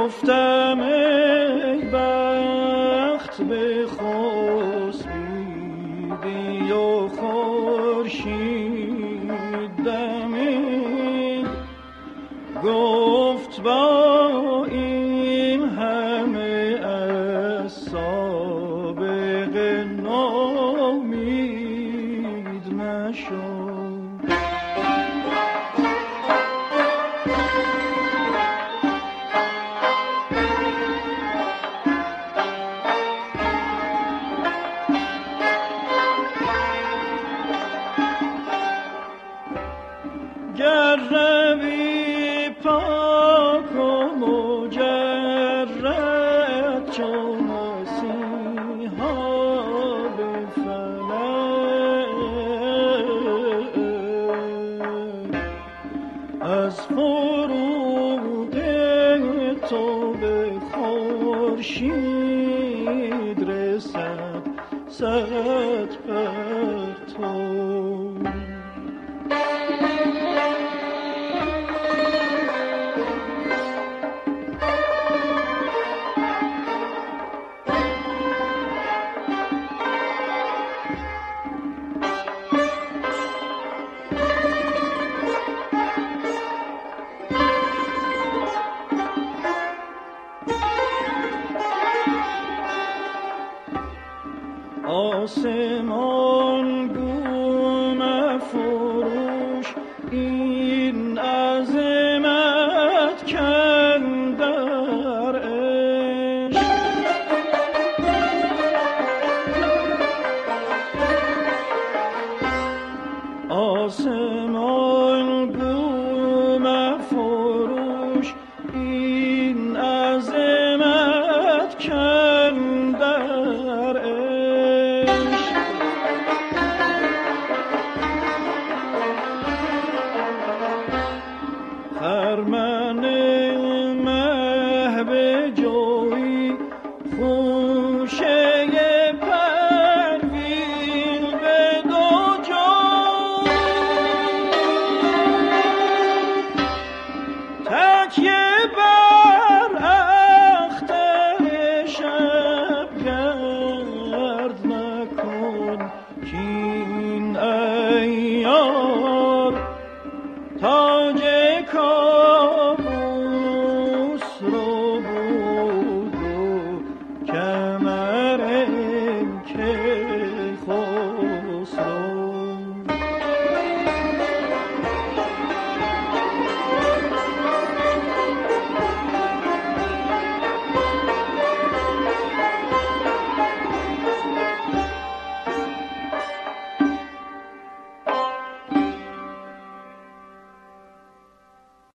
گفتم ای بخت بخسبیدی و خورشید دمی، گفت با این همه از سابق نومید نشد. گر روی پاک و مجرد چو مسیحا به فلک، از فروغ تو به خورشید رسد صد پرتو. آسمان گو مفروش این عظمت کندر عشق، آسمان گو مفروش این عظمت کندر عشق. خرمن مه به جوی خوشه پروین به دو جو، تکیه بر اختر شب گرد نکن کین ایار تاج کار